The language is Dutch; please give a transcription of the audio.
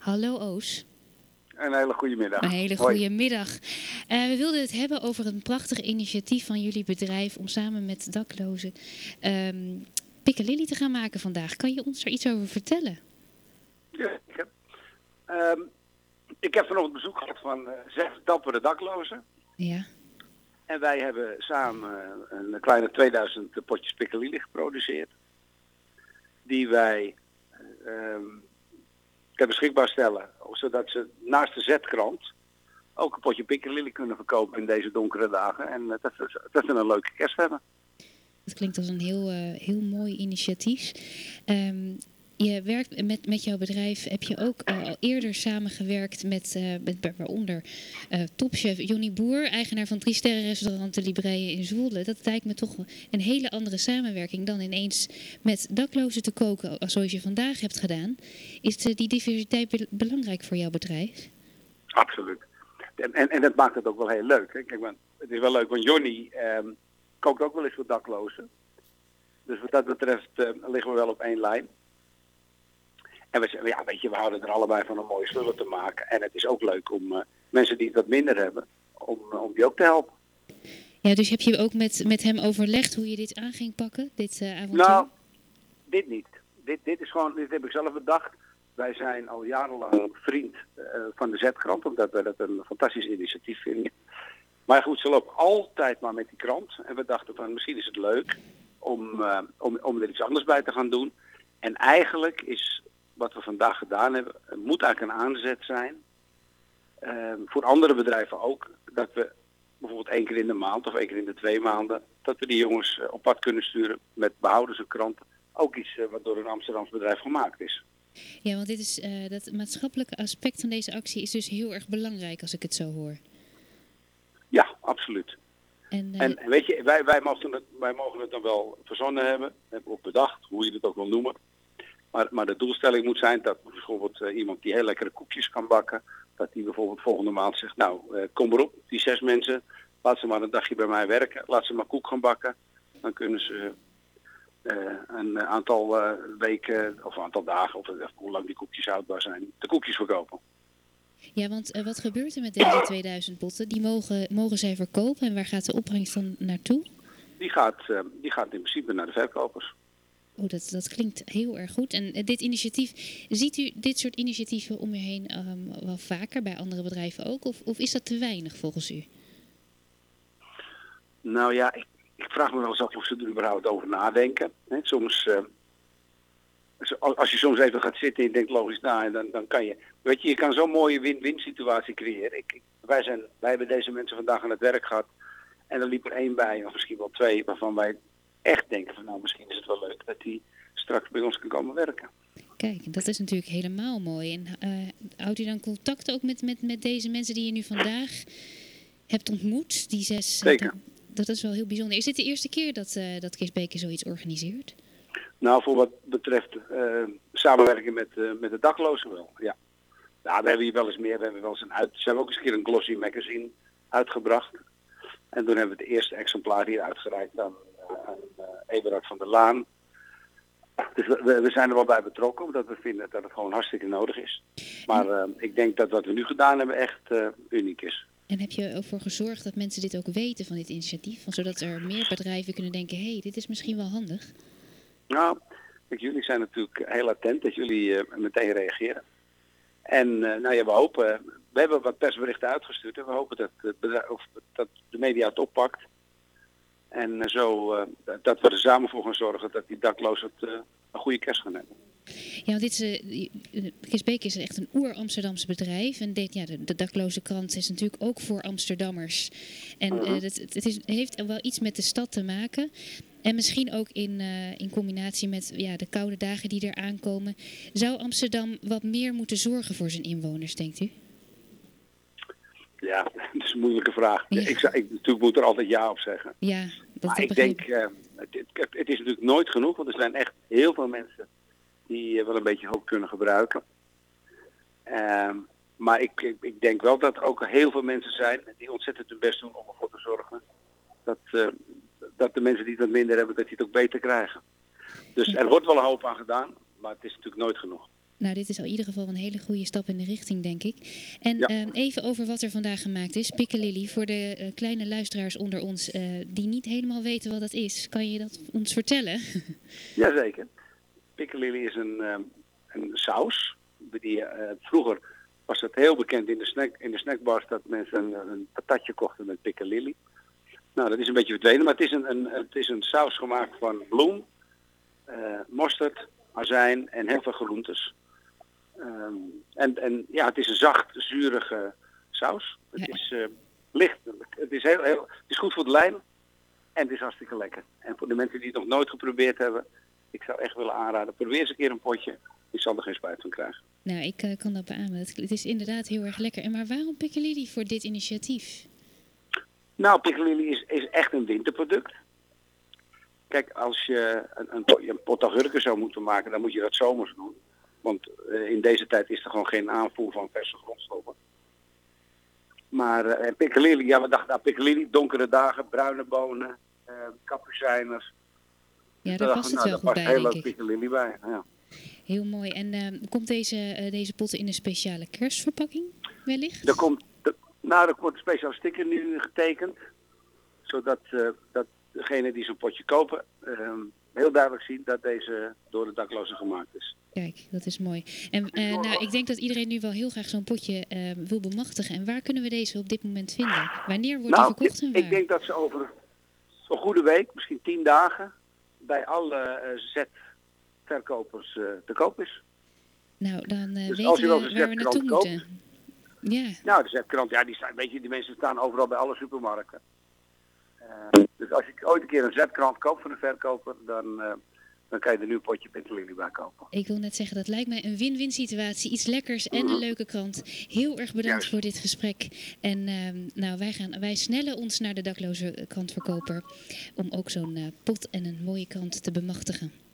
Hallo Oos. Een hele goede middag. Een hele Hoi. goede middag. We wilden het hebben over een prachtig initiatief van jullie bedrijf om samen met daklozen Piccalilli te gaan maken vandaag. Kan je ons er iets over vertellen? Ja, ik heb vanochtend bezoek gehad van 6 dappere daklozen. Ja. En wij hebben samen een kleine 2000 potjes Piccalilli geproduceerd. Die wij ter beschikbaar stellen. Zodat ze naast de Z-krant ook een potje Piccalilli kunnen verkopen in deze donkere dagen. En dat ze een leuke kerst hebben. Dat klinkt als een heel mooi initiatief. Je werkt met jouw bedrijf, heb je ook al eerder samengewerkt met waaronder topchef Johnny Boer, eigenaar van 3-sterrenrestaurant De Libreie in Zwolle. Dat lijkt me toch een hele andere samenwerking dan ineens met daklozen te koken zoals je vandaag hebt gedaan. Is die diversiteit belangrijk voor jouw bedrijf? Absoluut. En dat maakt het ook wel heel leuk. Hè? Kijk, het is wel leuk, want Johnny kookt ook wel eens voor daklozen. Dus wat dat betreft liggen we wel op één lijn. En we houden er allebei van een mooie spullen te maken. En het is ook leuk om mensen die het wat minder hebben, om die ook te helpen. Ja, dus heb je ook met hem overlegd hoe je dit aan ging pakken, dit avontuur? Nou, dit niet. Dit heb ik zelf bedacht. Wij zijn al jarenlang vriend van de Z-krant, omdat wij dat een fantastisch initiatief vinden. Maar goed, ze lopen altijd maar met die krant. En we dachten van misschien is het leuk om er iets anders bij te gaan doen. En eigenlijk is wat we vandaag gedaan hebben, het moet eigenlijk een aanzet zijn. Voor andere bedrijven ook. Dat we bijvoorbeeld 1 keer in de maand of 1 keer in de 2 maanden, dat we die jongens op pad kunnen sturen met behouden ze kranten. Ook iets wat door een Amsterdams bedrijf gemaakt is. Ja, want dit is, dat maatschappelijke aspect van deze actie is dus heel erg belangrijk als ik het zo hoor. Ja, absoluut. En weet je, wij mogen het dan wel verzonnen hebben. We hebben ook bedacht, hoe je het ook wil noemen. Maar de doelstelling moet zijn dat bijvoorbeeld iemand die heel lekkere koekjes kan bakken, dat die bijvoorbeeld volgende maand zegt, nou kom erop, die 6 mensen, laat ze maar een dagje bij mij werken, laat ze maar koek gaan bakken. Dan kunnen ze een aantal weken of een aantal dagen, of hoe lang die koekjes houdbaar zijn, de koekjes verkopen. ja, want wat gebeurt er met deze 2000 botten? Die mogen zij verkopen en waar gaat de opbrengst dan naartoe? Die gaat in principe naar de verkopers. Oh, dat klinkt heel erg goed. En dit initiatief, ziet u dit soort initiatieven om u heen wel vaker bij andere bedrijven ook? Of is dat te weinig volgens u? Nou ja, ik vraag me wel eens af of ze er überhaupt over nadenken. Hè, soms, als je soms even gaat zitten en je denkt logisch na, dan kan je... Weet je kan zo'n mooie win-win situatie creëren. Wij hebben deze mensen vandaag aan het werk gehad. En er liep er 1 bij, of misschien wel 2, waarvan wij echt denken van nou misschien is het wel leuk dat die straks bij ons kan komen werken. Kijk, dat is natuurlijk helemaal mooi. En houdt u dan contact ook met deze mensen die je nu vandaag hebt ontmoet? Die 6. Zeker. Dat is wel heel bijzonder. Is dit de eerste keer dat Kees Beker zoiets organiseert? Nou, voor wat betreft samenwerking met de daklozen wel, ja. Nou, we hebben hier wel eens meer. We hebben ook eens een keer een glossy magazine uitgebracht. En toen hebben we het eerste exemplaar hier uitgereikt aan Eberhard van der Laan. Dus we zijn er wel bij betrokken, omdat we vinden dat het gewoon hartstikke nodig is. Maar ik denk dat wat we nu gedaan hebben echt uniek is. En heb je ervoor gezorgd dat mensen dit ook weten van dit initiatief? Zodat er meer bedrijven kunnen denken, hé, dit is misschien wel handig. Nou, kijk, jullie zijn natuurlijk heel attent dat jullie meteen reageren. En we hopen, we hebben wat persberichten uitgestuurd en we hopen dat de media het oppakt. En dat we er samen voor gaan zorgen dat die daklozen een goede kerst gaan hebben. Ja, want Kees Beker is echt een oer-Amsterdamse bedrijf. En de dakloze krant is natuurlijk ook voor Amsterdammers. En het heeft wel iets met de stad te maken. En misschien ook in combinatie met de koude dagen die er aankomen. Zou Amsterdam wat meer moeten zorgen voor zijn inwoners, denkt u? Ja, dat is een moeilijke vraag. Ja. Natuurlijk moet er altijd ja op zeggen. Ja, maar ik denk, het is natuurlijk nooit genoeg. Want er zijn echt heel veel mensen die wel een beetje hoop kunnen gebruiken. Maar ik denk wel dat er ook heel veel mensen zijn die ontzettend hun best doen om ervoor te zorgen dat de mensen die het wat minder hebben, dat die het ook beter krijgen. Dus er wordt wel een hoop aan gedaan, maar het is natuurlijk nooit genoeg. Nou, dit is in ieder geval een hele goede stap in de richting, denk ik. En Ja. even over wat er vandaag gemaakt is. Piccalilli, voor de kleine luisteraars onder ons die niet helemaal weten wat dat is. Kan je dat ons vertellen? Jazeker. Piccalilli is een saus. Vroeger was het heel bekend in de snackbars dat mensen een patatje kochten met piccalilli. Nou, dat is een beetje verdwenen, maar het is een saus gemaakt van bloem, mosterd, azijn en heel veel groentes. Het is een zacht, zurige saus. Het is licht. Het is goed voor de lijn en het is hartstikke lekker. En voor de mensen die het nog nooit geprobeerd hebben, ik zou echt willen aanraden, probeer eens een keer een potje. Je zal er geen spijt van krijgen. Nou, ik kan dat beamen. Het is inderdaad heel erg lekker. En maar waarom Piccalilli voor dit initiatief? Nou, piccalilli is echt een winterproduct. Kijk, als je een pot augurken zou moeten maken, dan moet je dat zomers doen. Want in deze tijd is er gewoon geen aanvoer van verse grondstoffen. Maar piccalilli, we dachten aan piccalilli, donkere dagen, bruine bonen, kapucijners. Ja, daar past het wel goed bij, heel denk leuk ik. piccalilli bij. Ja. Heel mooi. En komt deze potten in een speciale kerstverpakking wellicht? Er wordt een speciaal sticker nu getekend. Zodat dat degene die zo'n potje kopen heel duidelijk zien dat deze door de daklozen gemaakt is. Kijk, dat is mooi. En ik denk dat iedereen nu wel heel graag zo'n potje wil bemachtigen. En waar kunnen we deze op dit moment vinden? Wanneer wordt die verkocht en waar? Ik denk dat ze over een goede week, misschien 10 dagen, bij alle zetverkopers te koop is. Nou, dan Dus weten als je wel we eens waar we naartoe zetkrant moeten. Ja. Nou, de zetkrant, die mensen staan overal bij alle supermarkten. Dus als je ooit een keer een zetkrant koopt van de verkoper, dan kan je er nu een potje piccalilli bij kopen. Ik wil net zeggen, dat lijkt mij een win-win situatie. Iets lekkers en een leuke krant. Heel erg bedankt voor dit gesprek. En wij snellen ons naar de dakloze krantverkoper om ook zo'n pot en een mooie krant te bemachtigen.